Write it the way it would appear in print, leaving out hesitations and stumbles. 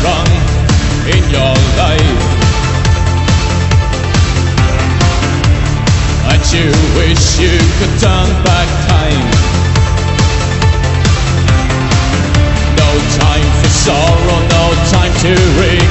wrong in your life, and you wish you could turn back time. No time for sorrow, no time to read.